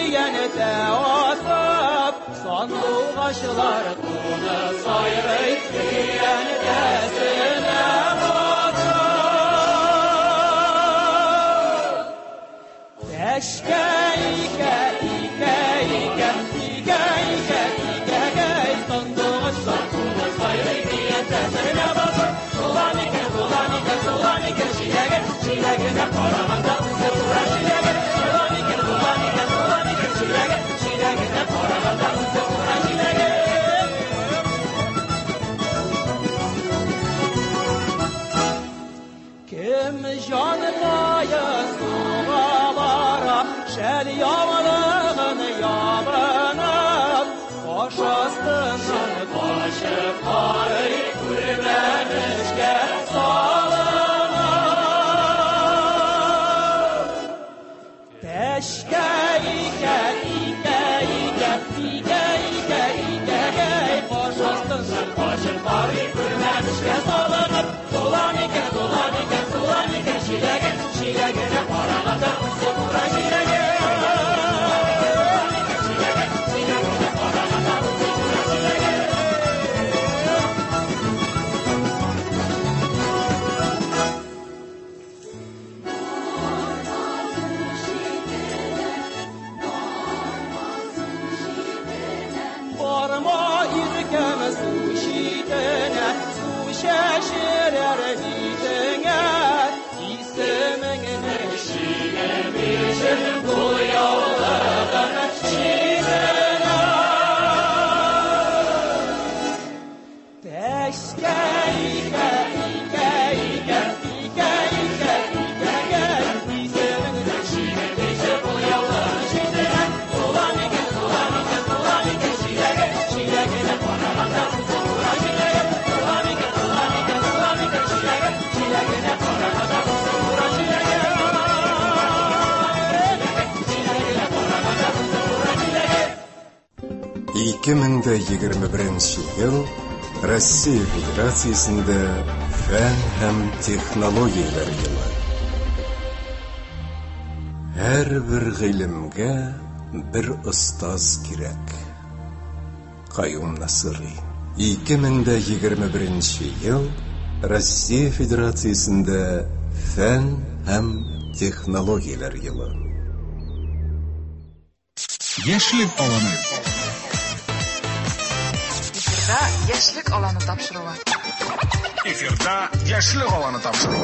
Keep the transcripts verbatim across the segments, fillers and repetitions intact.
diyene asıp sandıqaşlar konu sayrı diyene desine basıp teşke ike ike ike ike ike ike ike sandıqaşlar konu sayrı diyene desine basıp dolan ike dolan ike dolan ike şilege şilege ne paramanda sıfıra şilege dolan ike dolan ike dolan ike şilege şilege ne paramanda sıfıra şilege kim canıya suğalara şel yavrağını yavrağını baş astından başıp ağrı kurbenişke salınır teşke ike ike ike ike ike ike baş astından başıp ağrı kurbenişke salınır dolan ike dolan ike dolan ike şilege şilege ne paramanda sıfıra şilege Barma irken su şitene su şaşırır bitene ismin neşine bizim bu yollardan şitene teşke ike ike ike ike ike ike ismin neşine bizim bu yollardan şitene dolan ike dolan ike dolan ike şilege şilege ne paramanda sıfıra şilege dolan ike dolan ike dolan ike şilege şilege ne paramanda sıfıra şilege şilege ne paramanda sıfıra şilege ikki ming yigirma birinchi yil Rossiya Federatsiyasida fan ham texnologiyalar yili. Har bir ilmga bir ustoz kerak. Qayyum Nasriy. ikki ming yigirma birinchi yil Rossiya Federatsiyasida fan ham texnologiyalar yili. Яшьлек аланы. Эфирда яшьлек аланы тапшырыла. Эфирда яшьлек аланы тапшырыла.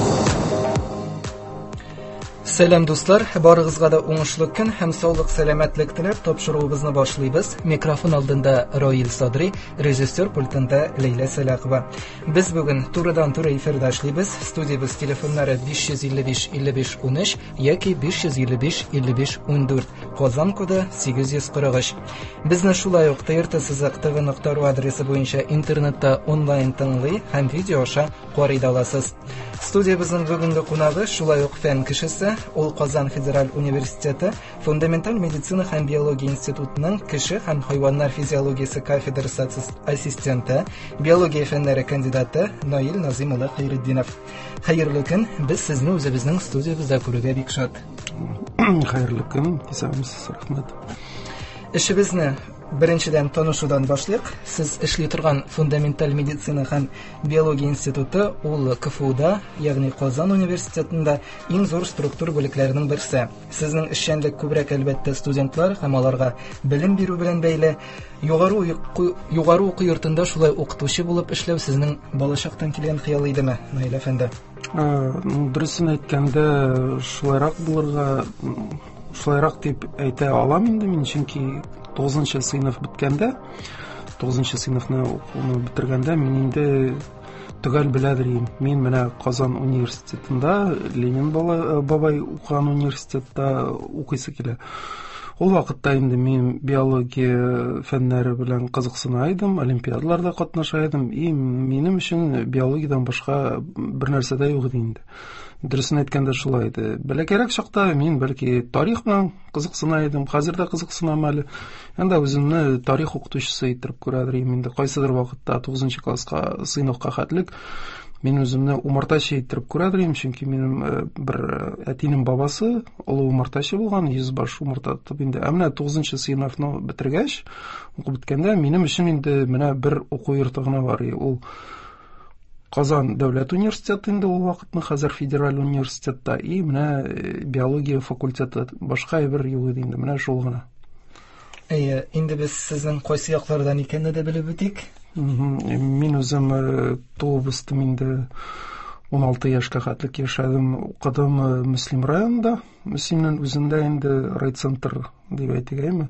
Selam dostlar, barıгызга да уңышлы көн һәм саулык, сәламәтлек теләп тапшыруыбызны башлыйбыз. Микрофон алдында Роил Садри, режиссер пультында Лейла Сәләхова. Без бүген турыдан-туры эфирда эшлибез. Студиябыз телефоннары биш йөз илле биш илле биш ун өч яки биш йөз илле биш илле биш ун дүрт. Казан коды сигез йөз кырык өч. Безне шулай ук тэ эр тэ сызык тэ вэ нокта ру адресы буенча интернетта онлайн тыңлый һәм видео аша карый да аласыз. Студиябызның бүгенге кунагы шулай ук фән кешесе, ул Казан Федераль университеты Фундаменталь медицина һәм биология институтының кеше һәм хайваннар физиологиясе кафедрасы ассистенты, биология фәннәре кандидаты Наил Назим улы Хәйретдинов. Хәерле көн, без сезне үзебезнең студиябызда күрергә бик шат. Хәерле көн, исәнмесез, рәхмәт. Эшебезне Беренчедән танышудан башлыйк. Сез эшли торган Фундаменталь медицина һәм биология институты ул КФУда, ягъни Казан университетында иң зур структура бүлекләренең берсе. Сезнең эшчәнлек күбрәк әлбәттә студентлар һәм аларга белем бирү белән бәйле. Югары югары уку йортында шулай укытучы булып эшләү сезнең балачактан килгән хыял идеме, Наил әфәнде? Дөресен әйткәндә, шулайрак булырга, шулайрак дип әйтә алам инде мин, чөнки тугызынчы сыйныф биткәндә, тугызынчы сыйныфны укуны битергәндә мин инде төгәл беләдер идем. Мин менә Казан университетында, Ленин бабай укыган университетта укыйсы килә. Ул вакытта инде мин биология фәннәре белән кызыксына идем, олимпиадаларда катнаша идем. И минем өчен биологиядан башка бер нәрсә дә юк иде инде. Дөресен әйткәндә шулай иде. Бәләкәрәк чакта мин бәлки тарих белән кызыксына идем, хәзер дә кызыксынам әле. Анда үземне тарих укытучысы итеп күрәдер инде. Кайсыдыр вакытта тугызынчы класска сыйныфка хәтлек Мен өзімні умарташы иттереп күрәдерим, чөнки минем бер әтинең бабасы олы умарташы булган, йөз баш умарта тотып инде. Ә менә тугызынчы сыйныфны бетергәч, укып беткәндә минем өчен инде менә бер уку йорты гына бар. Ул Казан дәүләт университеты инде ул вакытны, хәзер федераль университетта, и менә биология факультеты, башка бер юк иде инде, менә шул гына. Әйе, инде без сезнең кайсы яклардан икәнне дә белеп битик. Мин үзем туып үстем инде он алты яшькә хәтлек яшәдем, укыдым Мөслим районында, Мөслимнең үзендә инде райцентр дип әйтегәйме.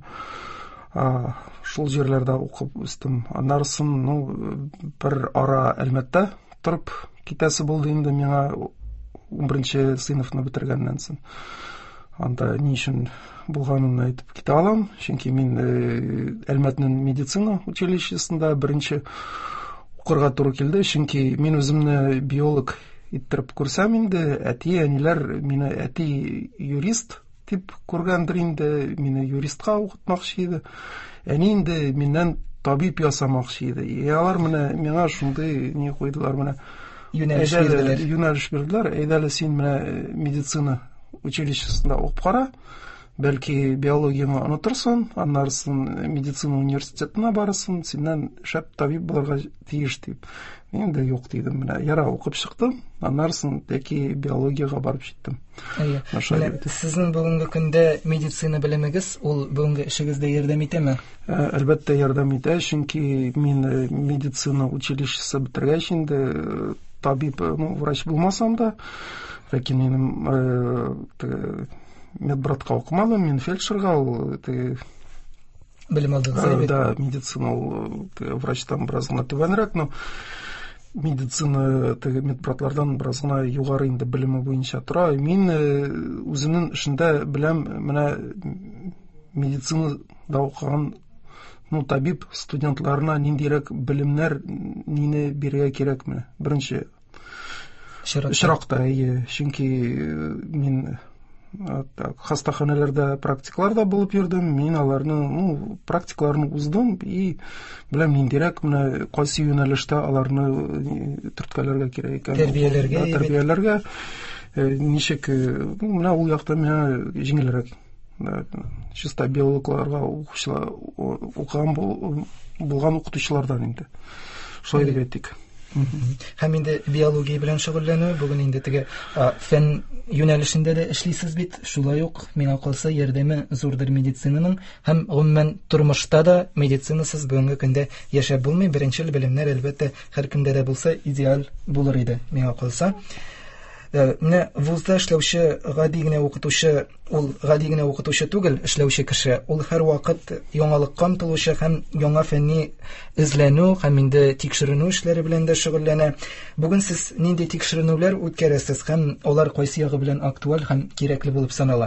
Шул җирләрдә укып үстем. Аннарсын, ну, бер ара Әлмәттә торып китәсе булды инде миңа он беренче сыйныфны бетергәннән соң. Анда ни өчен булганын әйтеп китә алам, чөнки мин Әлмәтнең медицина училищесында беренче укырга туры килде, чөнки мин үземне биолог иттереп күрсәм инде, әти, әниләр мине әти юрист дип күргәндер инде, мине юристка укытмакчы иде. Әни инде миннән табиб ясамакчы иде. И алар менә миңа шундый ни куйдылар, менә юнәлеш бирделәр. Юнәлеш бирделәр. Әйдәле син менә медицина училищесында укып кара, бәлки биологияны онытырсың, аннарсын медицина университетына барырсың, синнән шәп табиб булырга тиеш дип. Мин дә юк дидем, менә яра укып чыктым, аннарсын тәки биологиягә барып җиттем. Әйе. Сезнең бүгенге көндә медицина белемегез ул бүгенге эшегездә ярдәм итәме? Әлбәттә ярдәм итә, чөнки мин медицина училищесы бетергәч инде табиб, ну, врач булмасам да, ләкин минем медбратка укымадым, мин фельдшерга, ул белем алдым. Да, медицина ул врачтан бераз гына түбәнрәк, но медицина медбратлардан бераз гына югары инде белеме буенча тора. Мин үземнең эшендә беләм, менә медицинада укыган, ну, табиб студентларына ниндирәк белемнәр, нине бирергә кирәк менә. Беренче очракта, чөнки мин хастаханәләрдә практикларда булып йөрдем, мин аларны, ну, практикларны уздым, и беләм ниндирәк менә кайсы юнәлештә аларны төрткәләргә кирәк икән. Тәрбияләргә, тәрбияләргә ничек, менә ул якта менә җиңелрәк. Чисто биологларга укучылар, укыган булган укытучылардан инде. Шулай дип әйтик. Һәм инде биология белән шөгыльләнү, бүген инде теге фән юнәлешендә дә эшлисез бит. Шулай ук миңа калса ярдәме зурдыр медицинаның, һәм гомумән тормышта да медицинасыз бүгенге көндә яшәп булмый. Беренчел белемнәр әлбәттә һәр кемдә дә булса идеал булыр иде миңа калса. Менә вузда эшләүче гади генә укытучы, ул гади генә укытучы түгел, эшләүче кеше. Ул һәр вакыт яңалыкка омтылучы һәм яңа фәнни эзләнү һәм инде тикшеренү эшләре белән дә шөгыльләнә. Бүген сез нинди тикшеренүләр үткәрәсез һәм алар кайсы ягы белән актуаль һәм кирәкле булып санала?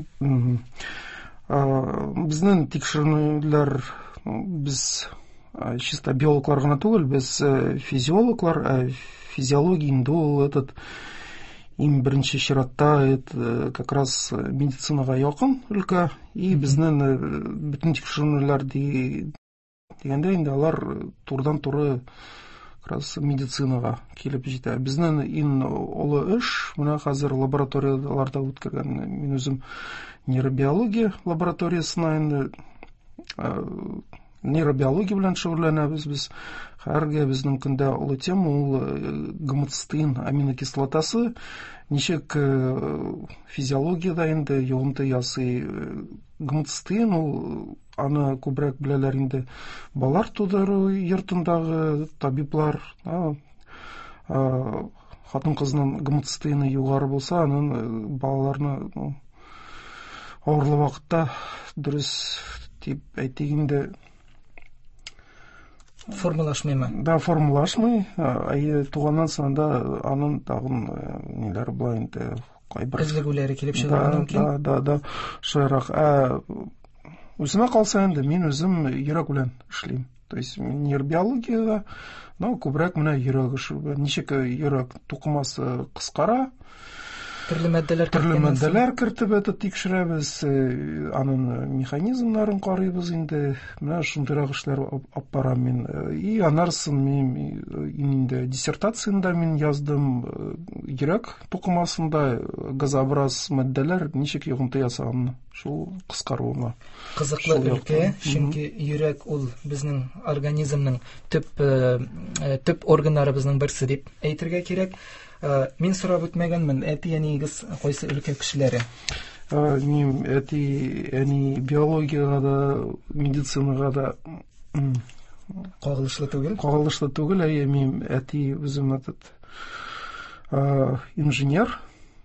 Безнең тикшеренүләр, без чисто биологлар гына түгел, без физиологлар, физиология инде ул этот им беренче чиратта это как раз медицинага якын өлкә, и безнең бүтән тикшеренүләр дигәндә инде алар турыдан-туры как раз медицинага килеп җитә. Безнең ин олы эш менә хәзер лабораторияларда үткәргән. Мин үзем нейробиология лабораториясына инде нейробиология белән шөгыльләнәбез без. Һәргә безнең көндә олы тема ул гомоцистеин аминокислотасы. Ничек физиологиядә инде йогынты ясый гомоцистеин, ул аны күбрәк беләләр инде балалар тудыру йортындагы табиблар. Хатын-кызның гомоцистеины югары булса, аның балаларны авырлы вакытта дөрес дип әйтик инде формулашмыймы? Да, формулашмый. Ай туганнан соң да аның тагын ниләр була инде кайбер эзлегүләре килеп чыгарга мөмкин. Да, да, да. Шуйрак. Ә үземә калса инде мин үзем йөрәк белән эшлим. То есть нейробиологиядә, но күбрәк менә йөрәк эше. Ничек йөрәк тукымасы кыскара, Төрле маддәләр Төрле керткен матдәләр кертеп әйтеп тикшерәбез, э, аның механизмнарын карыйбыз инде. Менә шундыйрак эшләр алып барам мин. И анарсын мин инде диссертациямда мин яздым, э, йөрәк тукымасында газообраз матдәләр ничек йогынты ясаганны. Шул кыскаруына. Кызыклы Шул өлкә, яктан. чөнки йөрәк ул безнең организмның төп э, э, төп органнарыбызның берсе дип әйтергә кирәк. Э, Мин сорап үтмәгәнмен, әти-әнигез кайсы өлкә кешеләре? Э, Мин әти, әни биологиягә да, медицинага да м, Кагылышлы түгел. кагылышлы түгел, әйе, мин әти үзем этот э, инженер.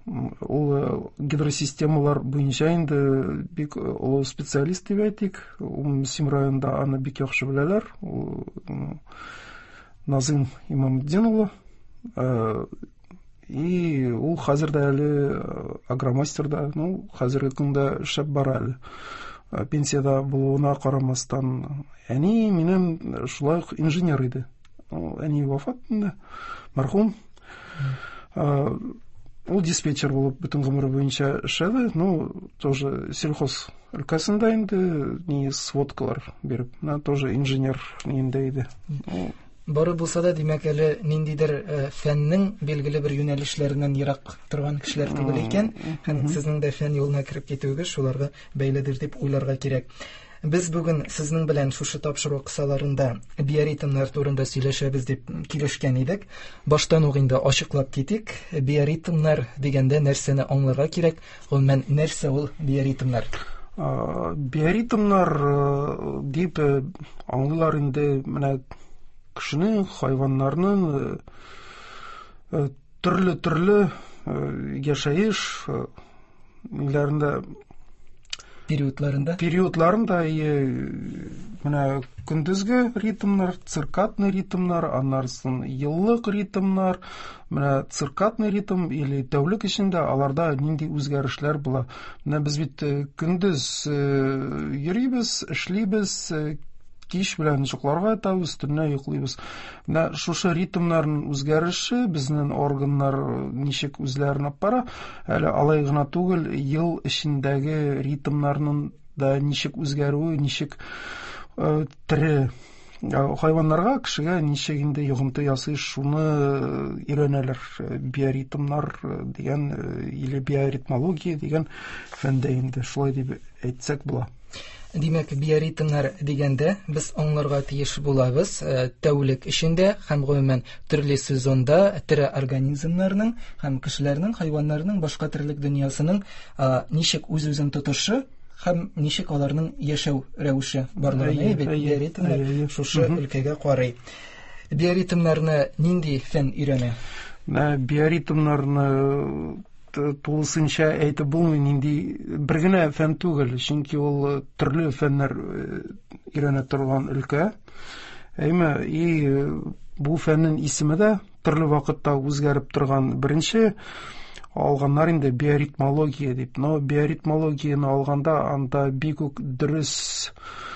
Ул гидросистемалар буенча инде бик олы специалист дип әйтик. Ул Сим районында аны бик яхшы беләләр. Ул Назым Имаметдин улы. Э, И ул хәзер дә әле агромастерда, ну, хәзерге көндә шәп бара әле. Э, Пенсияда булуына карамастан, әни минем шулай ук инженер иде. Ул әни вафат инде, мәрхүм. Э, Ул диспетчер булып бөтен гомере буенча эшләде. Ну, тоже сельхоз өлкәсендә инде ни сводкалар биреп, на тоже инженер инде иде. Ну, Бары булса да, димәк, әле ниндидер э, фәннең билгеле бер юнәлешләреннән ерак торган кешеләр түгел икән, һәм сезнең дә фән юлына кереп китүегез шуларга бәйледер дип уйларга кирәк. Без бүген сезнең белән шушы тапшыру кысаларында биоритмнар турында сөйләшәбез дип килешкән идек. Баштан ук инде ачыклап китик. Биоритмнар дигәндә нәрсәне аңларга кирәк? Гомумән, нәрсә ул биоритмнар? э, биоритмнар э, дип э, аңлыйлар инде менә кешенең, хайваннарның э, төрле-төрле э, яшәеш э, ниләрендә, Периодларында периодларында, и менә көндезге ритмнар, циркадный ритмнар, аннарсын еллык ритмнар, менә циркадный ритм или тәүлек эчендә аларда нинди үзгәрешләр була. Менә без бит э, көндез э, йөрибез, эшлибез, э, кич белән йокларга ятабыз, төнлә йоклыйбыз. Менә шушы ритмнарның үзгәреше безнең органнар ничек үзләрен алып бара, әле алай гына түгел, ел эчендәге ритмнарның да ничек үзгәрүе, ничек э, тере э, хайваннарга, кешегә ничек инде йогынты ясый, шуны өйрәнәләр. Биоритмнар э, дигән э, или биоритмология дигән фәндә инде шулай дип әйтсәк була. Димәк, биоритмнар дигәндә без аңларга тиеш булабыз, э, тәүлек эчендә һәм гомумән төрле сезонда тере организмнарның һәм кешеләрнең, хайваннарның, башка тирлек дөньясының э, ничек үз-үзен тотышы һәм ничек аларның яшәү рәвеше барлыгын Әйе, әйбәт әйе, биоритмнар әйе. шушы өлкәгә карый. Биоритмнарны нинди фән өйрәнә? Менә биоритмнарны т- тулысынча әйтеп булмый, нинди бер генә фән түгел, чөнки ул төрле фәннәр э, өйрәнә торган өлкә. Әйме, и э, бу фәннең исеме дә төрле вакытта үзгәреп торган. Беренче алганнар инде биоритмология дип. Но биоритмологияны алганда анда бик үк дөрес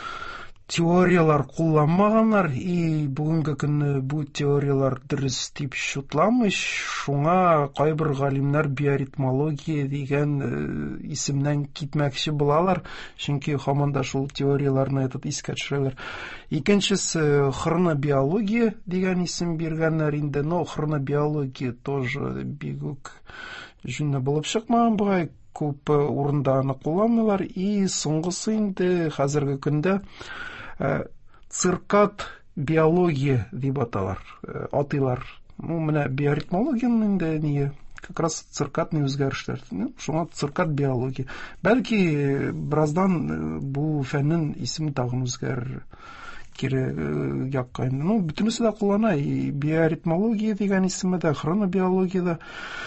теориялар кулланмаганнар, и бүгенге көнне бу теориялар дөрес дип шутламый. Шуңа кайбер галимнәр биоритмология дигән э, исемнән китмәкче булалар, чөнки һаман да шул теорияларны әйтеп искә төшерәләр. Икенчесе хронобиология дигән исем биргәннәр инде, но хронобиология тоже бик үк җүнле булып чыкмаган, бугай күп урында аны кулланмыйлар. И соңгысы инде хәзерге көндә э, циркад биология дип аталар, э, атыйлар. Ну, менә биоритмологияның инде ни, как раз циркадный үзгәрешләр. Ну, шуңа циркад биология. Бәлки бераздан э, бу фәннең исеме тагын үзгәрер кире э, якка инде. Ну, бөтенесе дә куллана. И биоритмология дигән исеме дә, хронобиология,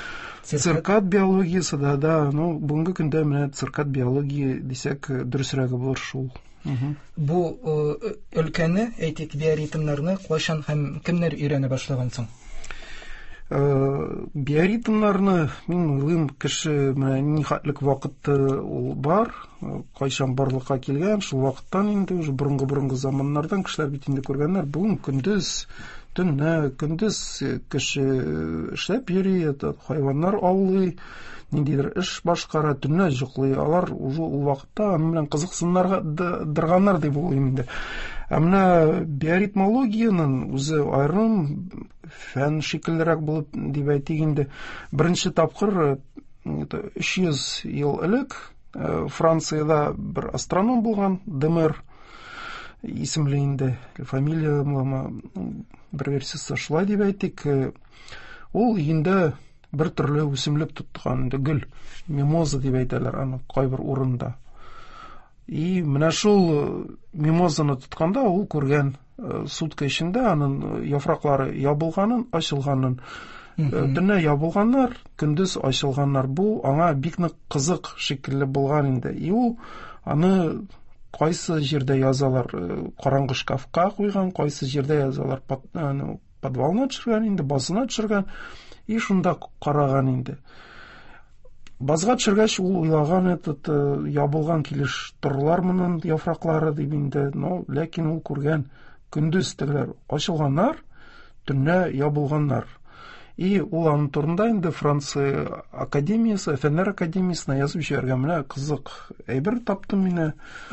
циркад биологиясы да, да, ну, бүгенге көндә менә циркад биология дисәк дөресрәге булыр шул. Мгм. Бу э, өлкәне, әйтик, биоритмнарны кайчан һәм кемнәр өйрәнә башлаган соң? Э, Биоритмнарны мин уйлыйм, кеше менә нихәтлек вакыты ул бар, э, кайчан барлыкка килгән, шул вакыттан инде уже борынгы-борынгы заманнардан кешеләр бит инде күргәннәр. Бүген көндез төнне, көндез кеше эшләп йөри, хайваннар аулый, ниндидер эш башкара, төнне йоклый. Алар уже ул вакытта аның белән кызыксыннарга дырганнар дип уйлыйм инде. Ә менә биоритмологиянең үзе аерым фән шикеллерәк булып дип әйтик инде. Беренче тапкыр өч йөз ел элек Франциядә бер астроном булган, Демер исемле инде, фамилия бер версиясе шулай дип әйтик. Ул инде бер төрле үсемлек тоткан, инде гөл, мимоза дип әйтәләр аны кайбер урында. И менә шул мимозаны тотканда ул күргән сутка эчендә аның яфраклары ябылганын, ачылганын. Төнне ябылганнар, көндез ачылганнар. Бу аңа бик нык кызык шикелле булган инде. И ул аны кайсы җирдә язалар, караңгы шкафка куйган, кайсы җирдә язалар, подвалына төшергән инде, басына төшергән. И шунда караган инде. Базга төшергәч ул уйлаган, этот ябылган килеш торлар моның яфраклары дип инде, но ләкин ул күргән көндез тегеләр ачылганнар, төнне ябылганнар. И ул аның турында инде Франция академиясы, фәннәр академиясына язып җибәргән. Менә кызык әйбер таптым мине.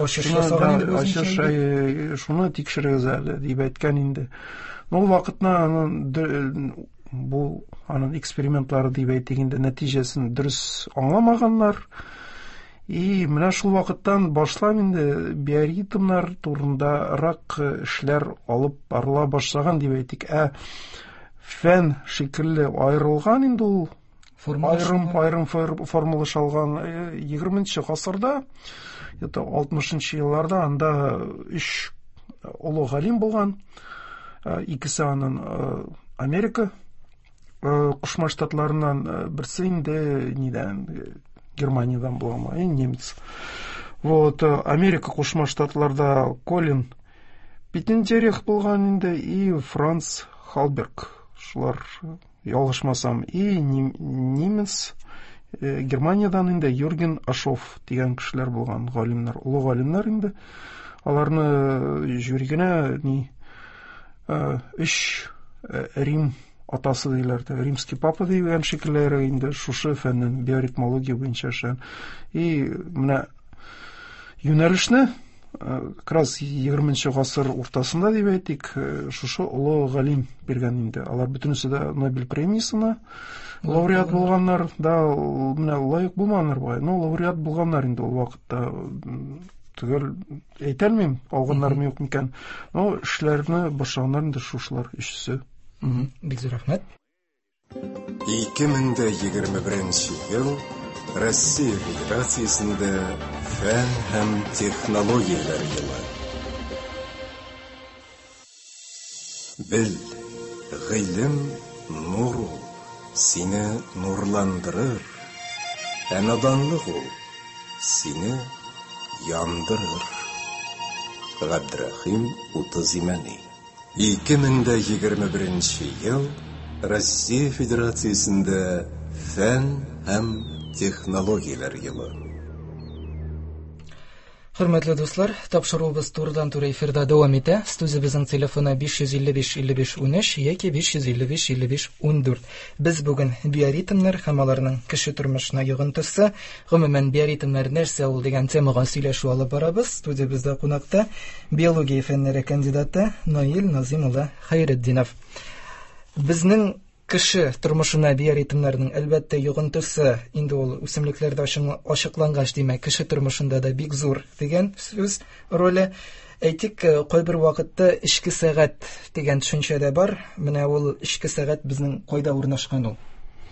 Шуны тикшерегез әле дип әйткән инде. Ул вакытна бу аның экспериментлары дип әйтик инде, нәтиҗәсен дөрес аңламаганнар. И менә шул вакыттан башлап инде биоритмнар турындарак эшләр алып барыла башлаган дип әйтик. Ә фән шикелле аерылган инде ул, айрым-айрым формалашалган егерменче гасырда, яки алтмышынчы елларда анда өч улы галим булган. Икесе аның Америка Кушма Штатларынан, берсе инде нидән, Германиядан булган, немец. Вот, Америка Кушма Штатларда Колин Питтентерих булган инде и Франц Халберг. Шулар ялгышмасам, и немец Германиядан инде Юрген Ашов дигән кешеләр булган, галимнар, улы галимнар инде. Аларны жюригенә ни өч Рим атасы диләр, римский папа дигән шикелләре инде шушы фәннең биоритмология буенча эшләгән. И менә юнәлешне как раз егерменче гасыр уртасында дип әйтик, шушы улы галим биргән инде. Алар бөтенесе дә Нобель премиясына лауреат булганнар, да менә лаек булганнар бугай. Но лауреат булганнар инде ул вакытта. Түгел әйтәлмим, алганнармы юк микән. Но эшләрне башлаганнар инде шушылар өчесе. Бик зур рәхмәт. ике мең егерме беренче ел Россия Федерациясендә фән һәм технологияләр елы. Бел, гыйлем нур ул, сине нурландырыр. Ә наданлык ул, сине яндырыр. Габдрахим Утызимани. ике мең егерме беренче ел Россия Федерациясендә фән һәм технологияләр елы. Хөрмәтле дуслар, тапшыруыбыз турыдан-туры эфирда дәвам итә. Студиябезнең телефоны биш йөз илле биш илле биш унөч яки биш йөз илле биш илле биш ундүрт. Без бүген биоритмнар һәм аларның кеше тормышына йогынтысы, гомумән биоритмнар нәрсә ул дигән темага сөйләшү алып барабыз. Студиябызда кунакта биология фәннәре кандидаты Наил Назим улы Хәйретдинов. Безнең кеше тормышына биоритмнарның әлбәттә йогынтысы инде ул үсемлекләрдә ачыклангач, димәк, кеше тормышында да бик зур дигән сүз роле. Әйтик, кайбер вакытта ичке сәгать дигән төшенчә дә бар. Менә ул ичке сәгать безнең кайда урнашкан ул?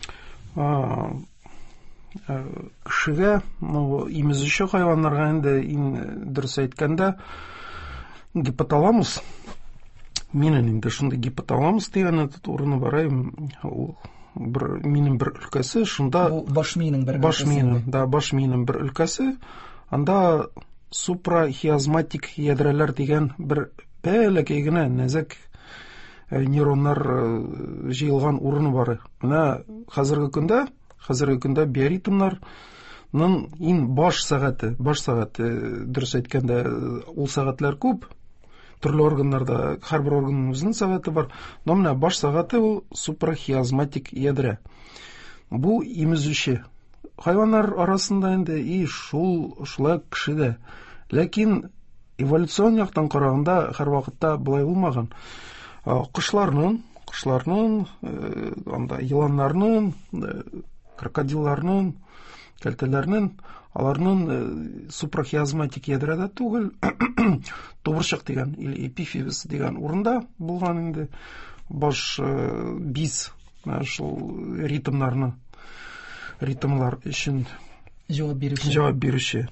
Кешегә, ну, имезүче хайваннарга инде иң дөрес әйткәндә гипоталамус, минем инде шунда гипоталамус дигән урыны бар, ул бер минем бер өлкәсе, шунда баш миянең бер баш миянең, да, баш миянең бер өлкәсе, анда супрахиазматик ядрәләр дигән бер бәләкәй генә нәзәк нейроннар җыелган урыны бар. Менә хәзерге көндә, хәзерге көндә биоритмнарның иң баш сәгате, баш сәгате, дөрес әйткәндә, ул сәгатьләр күп. төрле органнарда һәрбер органның үзенең сәгате бар. Но менә баш сәгате ул супрахиазматик ядра. Бу имезүче. Хайваннар арасында инде и шул шулай кешедә. Ләкин эволюцион яктан караганда һәрвакытта булай булмаган. Кышларның, кышларның, анда еланнарның, крокодилларның, кәлтәләрнең, аларның супрахиазматик ядрада түгел, тубырчык дигән, или эпифиз дигән урында булган инде баш биз, шул ритмнарны, ритмлар өчен җавап бирүче. Җавап бирүче.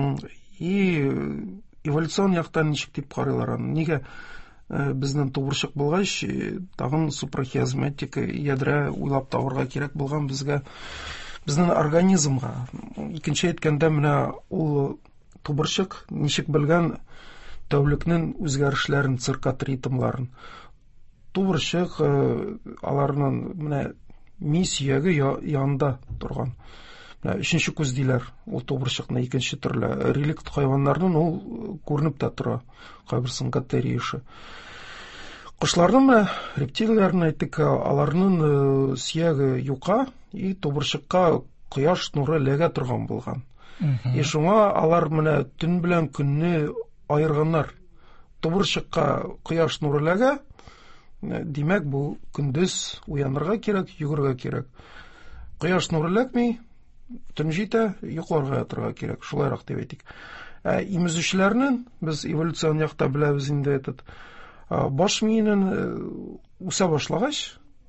И эволюцион яктан ничек дип карыйлар аны? Нигә безнең тубырчык булгач, тагын супрахиазматик ядра уйлап табарга кирәк булган безгә, безнең организмга. Икенче әйткәндә, менә ул тубырчык ничек белгән тәүлекнең үзгәрешләрен, циркад ритмларын. Тубырчык аларның менә ми сөяге янында торган. Өченче күз диләр, ул тубырчыкны икенче төрле реликт хайваннарның ул күренеп тә тора, кайберсен катериеше. Кышларның менә рептилийләрне әйттек, аларның сөяге юка, и тубырчыкка кояш нуры ләгә торган булган. И шуңа алар менә төн белән көнне айырганнар. Тубырчыкка кояш нуры ләгә, димәк бу көндез уянырга кирәк, йөгергә кирәк. Кояш нуры ләкми, төн җитә, йокларга ятырга кирәк, шулайрак дип әйтик. Имезүчеләрнең без эволюцион якта беләбез инде этот баш миенең үсә башлагач,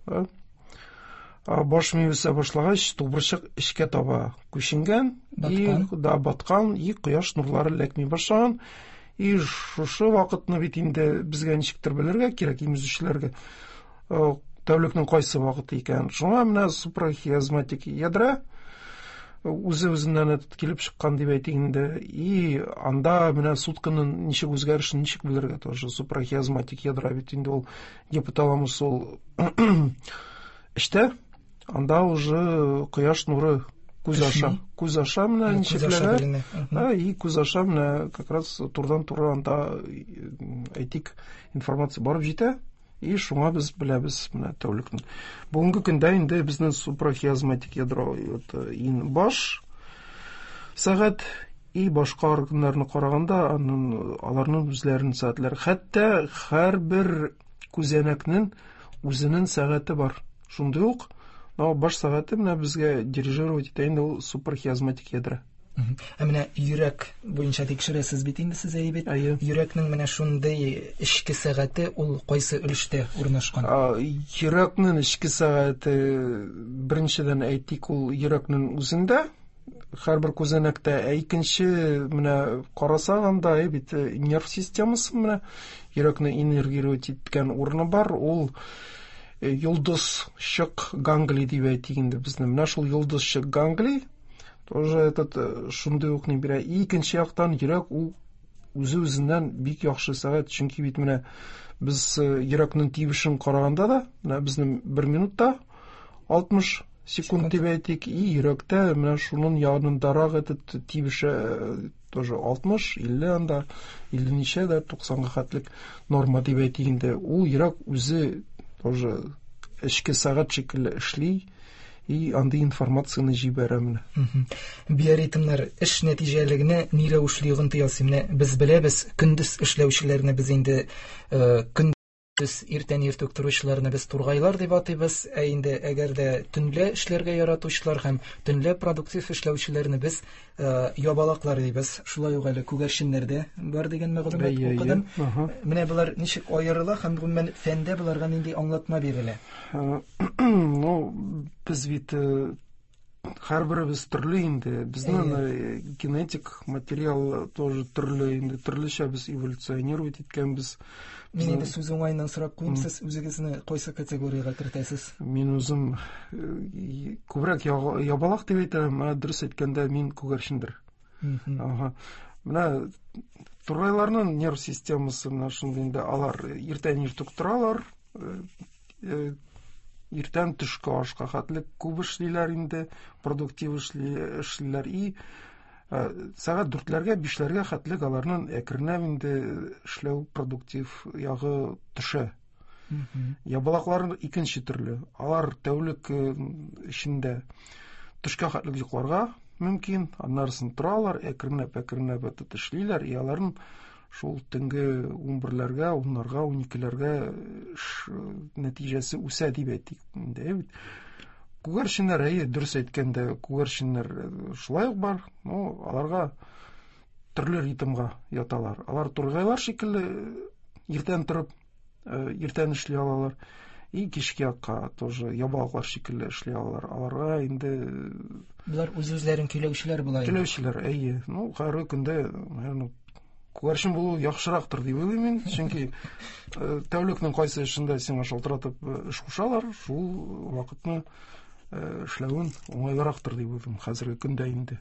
баш мие үсә башлагач, тубырчык эчкә таба күченгән, и да баткан, и кояш нурлары ләкми башлаган. И шушы вакытны бит инде безгә ничектер белергә кирәк имезүчеләргә. Тәүлекнең кайсы вакыты икән. Шуңа менә супрахиазматик ядра үзе-үзеннән килеп чыккан дип әйтик инде. И анда менә сутканың ничек үзгәрешен ничек белергә тоже. Супрахиазматик ядра бит инде ул гипоталамус ул эштә. Анда уже кояш нуры күз аша, күз аша менә ничекләре. И күз аша менә как раз турдан-туры анда әйтик информация барып җитә. И шуңа без беләбез менә тәүлекне. Бүгенге көндә инде безнең супрахиазматик ядро ин баш сәгать и башка органнарны караганда аларның үзләренең сәгатьләре. Хәтта һәрбер күзәнәкнең үзенең сәгате бар. Шундый ук, но баш сәгате менә безгә дирижировать итә инде ул супрахиазматик ядро. Ә менә йөрәк буенча тикшерәсез бит инде сез әйбит. Йөрәкнең менә шундый эчке сәгате ул кайсы өлештә урнашкан? Йөрәкнең эчке сәгате беренчедән әйтик ул йөрәкнең үзендә, һәрбер күзәнәктә, ә икенче менә карасак анда бит нерв системасы менә йөрәкне иннергировать иткән урыны бар, ул йолдыз чык ганглий дип әйтик инде безнең. Менә шул йолдыз чык ганглий тоже этот шундый ук не бирә. Икенче яктан йөрәк ул үзе-үзеннән бик яхшы сәгать, чөнки бит менә без йөрәкнең тибешен караганда да, менә безнең бер минутта алтмыш секунд дип әйтик, и йөрәктә менә шуның янындарак этот тибеше тоже алтмыш, илле анда, илле ничә дә туксанга хәтлек норма дип әйтик инде. Ул йөрәк үзе тоже эчке сәгать шикелле эшли. И андый информацияны җибәрә менә. Биоритмнар эш нәтиҗәлегенә ни рәвешле йогынтыясы менә без беләбез, көндез эшләүчеләрне без инде көндез иртән иртүк торучыларны без тургайлар дип атыйбыз, ә инде әгәр дә төнлә эшләргә яратучылар һәм төнлә продуктив эшләүчеләрне без ябалаклар дибез. Шулай ук әле күгәрченнәрдә бар дигән мәгълүмат укыдым. Менә булар ничек аерыла һәм гомумән фәндә буларга нинди аңлатма бирелә? Ну, без бит һәрберебез төрле инде. Безнең генетик материал тоже төрле инде. Төрлечә без эволюционировать иткәнбез. Мин инде сүз уңайыннан сорап куйм, сез үзегезне кайсы категорияга кертәсез? Мин үзем күбрәк ябалак дип әйтәм, дөрес әйткәндә мин күгәрчендер. Ага. Менә тургайларның нерв системасы менә шундый инде, алар иртән иртүк торалар, иртән төшкә ашка хәтлек күп эшлиләр инде, продуктив эшлиләр, и сәгать дүртләргә, бишләргә хәтлек аларның әкренләп инде эшләү продуктив ягы төшә. Ябалаклар икенче төрле. Алар тәүлек эчендә төшкә хәтлек йокларга мөмкин, аннарсын торалар, әкренләп-әкренләп этеп эшлиләр, и аларның шул төнге унберләргә, уннарга, уникеләргә нәтиҗәсе үсә дип әйтик инде. Күгәрченнәр, әйе, дөрес әйткәндә, күгәрченнәр шулай ук бар, но аларга төрле ритмга яталар. Алар тургайлар шикелле иртән торып, иртән эшли алалар. И кичке якка тоже ябалаклар шикелле эшли алалар. Аларга инде булар үз-үзләрен көйләүчеләр була. Көйләүчеләр, әйе. Ну, һәр көндә, наверное, күгәрчен булу яхшырактыр дип уйлыйм мин, чөнки тәүлекнең кайсы эшендә сиңа шалтыратып эш кушалар, шул вакытны эшләвен уңайлырактыр дип уйлыйм хәзерге көндә инде.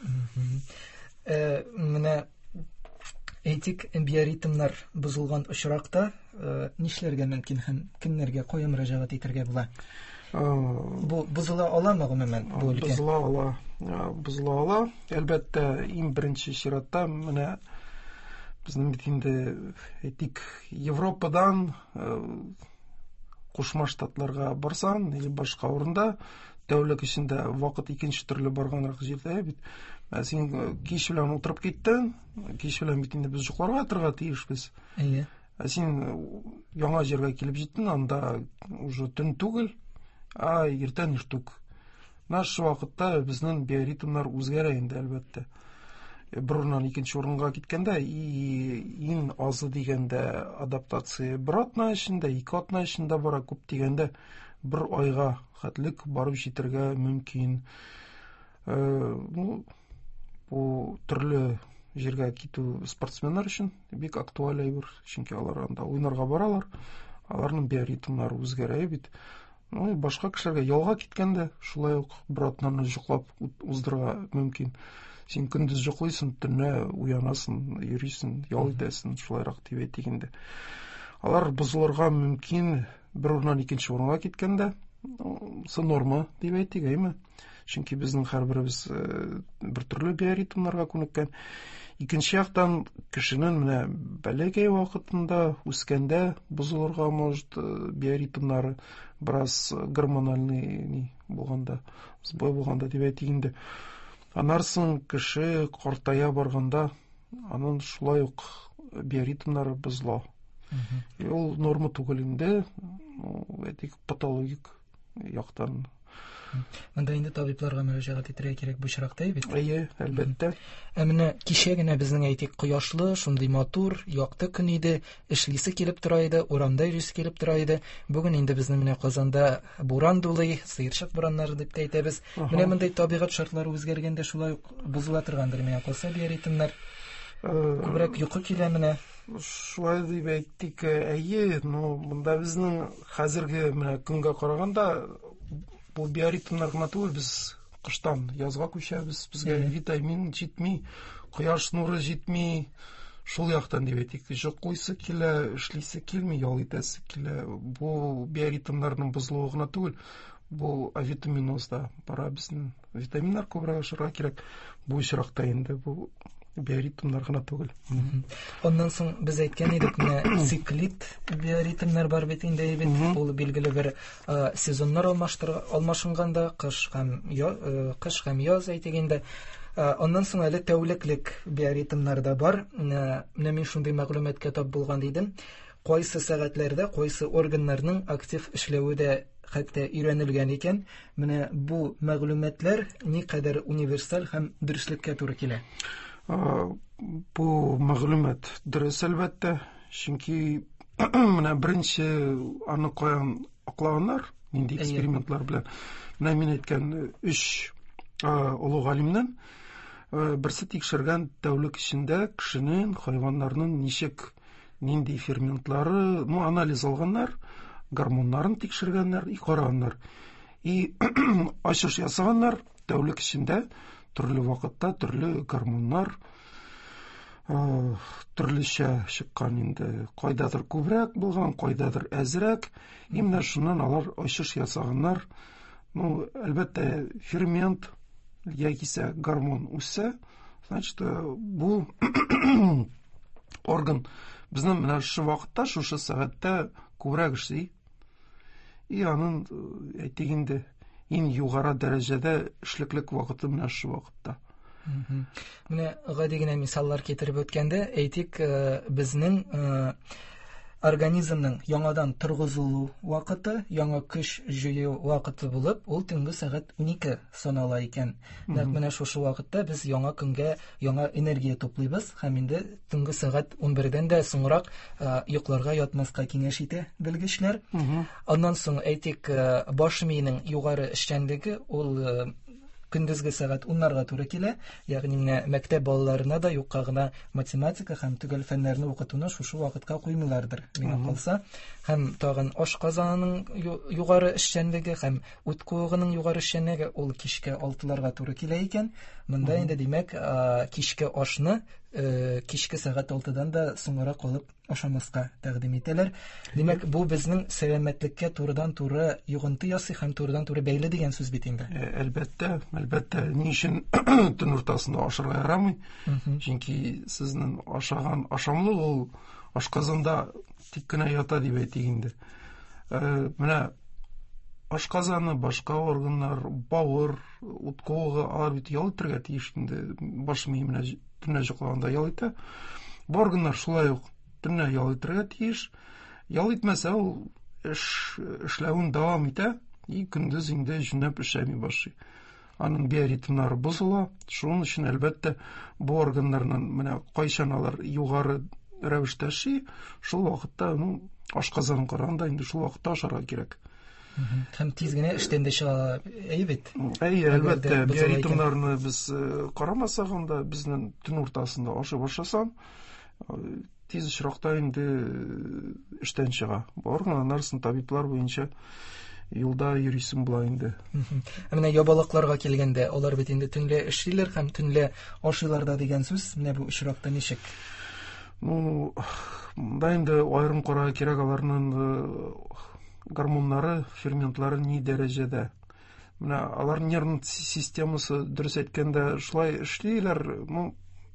Менә этик биоритмнар бозылган очракта нишләргә мөмкин һәм кемнәргә кая мөрәҗәгать итәргә була? Бу бозыла аламы гомумән бу өлкә? Бозыла ала. Бозыла ала. Әлбәттә, иң беренче чиратта менә безнең бит инде әйтик, Европадан Кушма Штатларга барсаң, или башка урында тәүлек эчендә вакыт икенче төрле барганрак җирдә бит. Син кич белән утырып киттең, кич белән бит инде без йокларга торырга тиешбез. Әйе. Син яңа җиргә килеп җиттең, анда уже төн түгел, а иртән иртүк. Наш вакытта безнең биоритмнар үзгәрә инде әлбәттә. Бер урыннан икенче урынга киткәндә, иң азы дигәндә адаптация бер атна эчендә, ике атна эчендә бара, күп дигәндә бер айга хәтлек барып җитәргә мөмкин. Ну, бу төрле җиргә китү спортсменнар өчен бик актуаль әйбер, чөнки алар анда уйнарга баралар, аларның биоритмнары үзгәрә бит. Ну, башка кешеләргә ялга киткәндә шулай ук бер атнаны җоклап уздырырга мөмкин. Син көндез җоклыйсың, төнлә уянасың, йөрисең, ял итәсең, шулайрак дип әйтик инде. Алар бозылырга мөмкин бер урыннан икенче урынга киткәндә, сы норма дип әйтик, әйме? Чөнки безнең һәрберебез бер төрле биоритмнарга күнеккән. Икенче яктан, кешенең менә бәләкәй вакытында үскәндә бозылырга может биоритмнары бераз гормональный булганда, сбой булганда дип әйтик инде. Анарсын кеше картая барганда, аның шулай ук биоритмнары бозыла. Ул норма түгел инде, әйтик, патологик яктан. Монда инде табибларга мөрәҗәгать итәргә кирәк бу чиракта бит. Әйе, әлбәттә. Ә менә кичә генә безнең әйтик кояшлы, шундый матур, якты көн иде, эшлисе килеп тора иде, урамда йөрисе килеп тора иде. Бүген инде безнең менә Казанда буран дулый, сыерчык бураннары дип әйтәбез. Менә мондай табигать шартлары үзгәргәндә шулай ук бозыла торгандыр менә калса биоритмнар. Күбрәк йокы килә менә. Шулай дип әйтик, әйе, но монда безнең хәзерге менә көнгә караганда бу биоритмнар гына түгел, без кыштан язга күчәбез, безгә витамин җитми, кояш нуры җитми, шул яктан дип әйтик, җоклыйсы килә, эшлисе килми, ял итәсе килә. Бу биоритмнарның бозылуы гына түгел, бу авитаминоз да бара, безнең витаминнар күбрәк ашарга кирәк. Бу чиракта инде бу биоритмнар гына түгел. Оннан соң без әйткән идек, менә циклит биоритмнар бар бит инде, бит ул билгеле бер сезоннар алмашынганда, кыш һәм кыш һәм яз әйтик инде. Оннан соң әле тәүлеклек биоритмнар да бар. Менә мин шундый мәгълүматкә тап булган идем. Кайсы сәгатьләрдә кайсы органнарның актив эшләве дә хәтта өйрәнелгән икән. Менә бу мәгълүматлар никадәр универсаль һәм дөреслеккә туры килә. Бу мәгълүмат дөрес әлбәттә, чөнки менә беренче аны каян аклаганнар, нинди экспериментлар белән. Менә мин әйткән өч олуг галимнән берсе тикшергән тәүлек эчендә кешенең, хайваннарның ничек, нинди ферментлары, ну, анализ алганнар, гормоннарын тикшергәннәр, и караганнар. И ачыш ясаганнар тәүлек эчендә төрле вакытта төрле гормоннар төрлечә чыккан инде. Кайдадыр күбрәк булган, кайдадыр әзрәк. И менә шуннан алар ачыш ясаганнар. Ну, әлбәттә, фермент яисә гормон үсә, Значит, бу орган безнең менә шу вакытта, шушы сәгатьтә күбрәк эшли. И аның әйтик инде иң югары дәрәҗәдә эшлеклек вакыты менә шу вакытта. Менә гади генә мисаллар китереп үткәндә, әйтик, безнең организмның яңадан торгызылу вакыты, яңа көч җыю вакыты булып, ул төнге сәгать унике санала икән. Нәкъ менә шушы вакытта без яңа көнгә яңа энергия туплыйбыз һәм инде төнге сәгать унбердән дә соңрак йокларга ятмаска киңәш итә белгечләр. Аннан соң әйтик, баш миенең югары эшчәнлеге ул көндезге сәгать уннарга туры килә. Ягъни менә мәктәп балаларына да юкка гына математика һәм төгәл фәннәрне укытуны шушы вакытка куймыйлардыр. Миңа калса, һәм тагын ашказанының югары эшчәнлеге һәм ут куыгының югары эшчәнлеге ул кичкә алтыларга туры килә икән. Монда инде димәк, кичкә ашны кичке сәгать алтыдан да соңрак калып ашамаска тәкъдим итәләр. Димәк, бу безнең сәламәтлеккә турыдан-туры йогынты ясый һәм турыдан-туры бәйле дигән сүз бит инде. Әлбәттә, әлбәттә, ни өчен төн уртасында ашарга ярамый? Чөнки сезнең ашаган ашамлык ул ашказанда тик кенә ята дип әйтик инде. Менә ашказаны, башка органнар, бавыр, ут куыгы, алар бит ял итәргә тиеш инде. Баш мие менә төнлә җоклаганда ял итә. Бу органнар шулай ук төнлә ял итәргә тиеш. Ял итмәсә, ул эш эшләвен дәвам итә, и көндез инде җүнәп эшләми башлый. Аның биоритмнары бозыла. Шуның өчен әлбәттә бу органнарның менә кайчан алар югары рәвештә эшли, шул вакытта, ну, ашказанын караганда инде шул вакытта ашарга кирәк. Һәм тиз генә эштән дә чыга, әйе бит. Әйе, әлбәттә, биоритмнарны без карамасак, анда безнең төн уртасында ашый башласам, тиз очракта инде эштән чыга. Бу органнарның табиблар буенча юлда йөрисем була инде. Менә ябалакларга килгәндә, алар бит инде төнлә эшлиләр һәм төнлә ашыйлар да дигән сүз, менә бу очракта ничек? Ну, да инде аерым карарга кирәк, аларның гормоннары, ферментлары ни дәрәҗәдә. Менә алар нерв системасы дөрес әйткәндә шулай эшлиләр. Ну,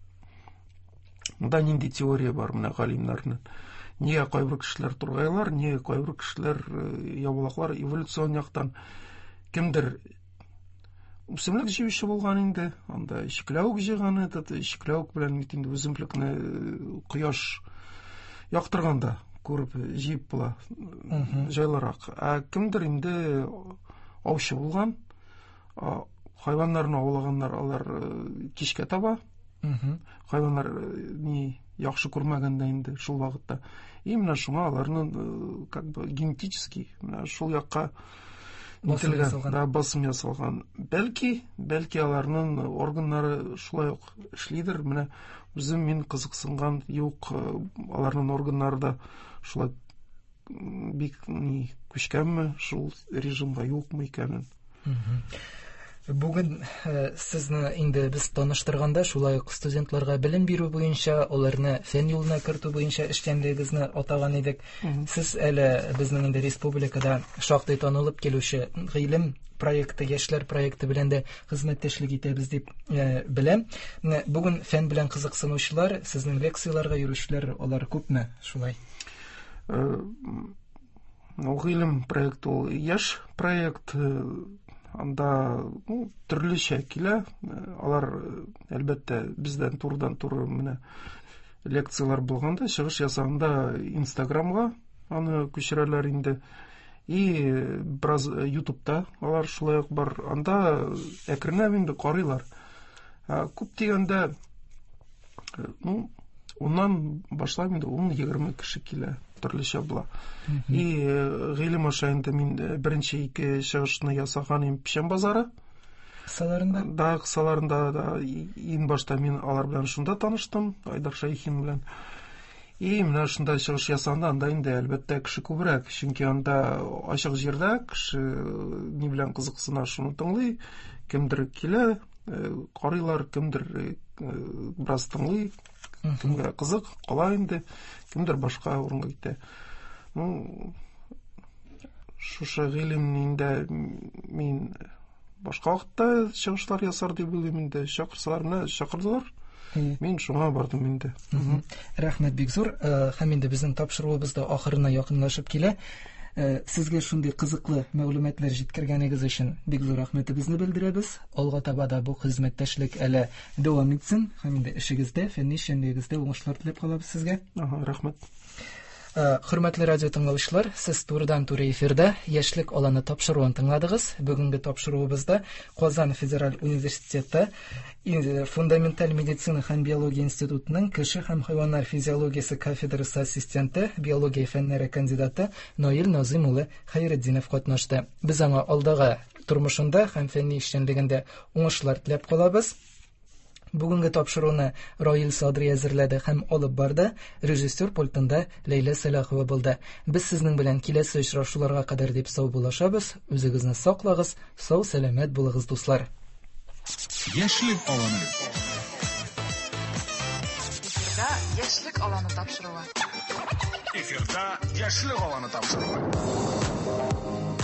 да нинди теория бар менә галимнәрнең. Нигә кайбер кешеләр тургайлар, нигә кайбер кешеләр ябалаклар эволюцион яктан кемдер үсемлек җыючы булган инде, анда ишекләүк җыйган, этот ишекләүк белән бит инде үземлекне кояш яктырганда күреп җыеп була, җайларак. Ә кемдер инде аучы булган, хайваннарны аулаганнар, алар кичкә таба, хайваннар ни яхшы күрмәгәндә инде шул вакытта. И менә шуңа аларның как бы генетически менә шул якка да басым ясалган. Бәлки, бәлки аларның органнары шулай ук эшлидер. Менә үзем мин кызыксынган юк, аларның органнары да шулай бик ни күчкәнме, шул режимга юкмы икәнен. Бүген сезне инде без таныштырганда, шулай ук студентларга белем бирү буенча, аларны фән юлына кертү буенча эшчәнлегегезне атаган идек. Сез әле безнең инде республикада шактый танылып килүче гыйлем проекты, яшьләр проекты белән дә хезмәттәшлек итәбез дип беләм. Бүген фән белән кызыксынучылар, сезнең лекцияларга йөрүчеләр, алар күпме шулай? Гыйлем проекты ул яшь проект. Анда ну, төрлечә килә. Алар әлбәттә бездән турыдан-туры менә лекциялар булганда, чыгыш ясаганда Инстаграмга аны күчерәләр инде. И бераз ютубта алар шулай ук бар. Анда әкренләп инде карыйлар. Күп дигәндә, ну, уннан башлап инде ун-егерме кеше килә. Төрлечә була. И гыйлем аша инде мин беренче ике чыгышны ясаган идем Печән базары. Кысаларында? Да, кысаларында да. Иң башта мин алар белән шунда таныштым, Айдар Шәйхин белән. И менә шунда чыгыш ясаганда, анда инде әлбәттә кеше күбрәк, чөнки анда ачык җирдә кеше ни белән кызыксына, шуны тыңлый, кемдер килә, карыйлар, кемдер бераз тыңлый, кемгә кызык кала инде, кемдер башка урынга китә. Ну, шушы гыйлемнең мин башка вакытта чыгышлар ясар дип уйлыйм инде. Чакырсалар, менә чакырдылар. Мен шуңа бардым инде. Рәхмәт бик зур. Һәм инде безнең тапшыруыбыз да ахырына якынлашып килә. Сезгә шундый кызыклы мәгълүматлар җиткергәнегез өчен бик зур рәхмәтебезне белдерәбез. Алга таба да бу хезмәттәшлек әле дәвам итсен. Һәм инде эшегездә, фәнни эшчәнлегегездә уңышлар теләп калабыз сезгә. Ага, рәхмәт. Хөрмәтле радио тыңлаучылар, сез турыдан-туры эфирда яшьлек аланы тапшыруын тыңладыгыз. Бүгенге тапшыруыбызда Казан федераль университеты фундаменталь медицина һәм биология институтының кеше һәм хайваннар физиологиясе кафедрасы ассистенты, биология фәннәре кандидаты Наил Назым улы Хәйретдинов катнашты. Без аңа алдагы тормышында һәм фәнни эшчәнлегендә уңышлар теләп калабыз. Бүгенге тапшыруны Раил Садри әзерләде һәм алып барды. Режиссер пультында Ләйлә Сәлахова булды. Без сезнең белән киләсе очрашуларга кадәр дип сау булашабыз. Үзегезне саклагыз, сау сәламәт булыгыз, дуслар. Яшьлек аланы. Эфирда яшьлек аланы тапшыруы. Эфирда яшьлек аланы тапшыруы.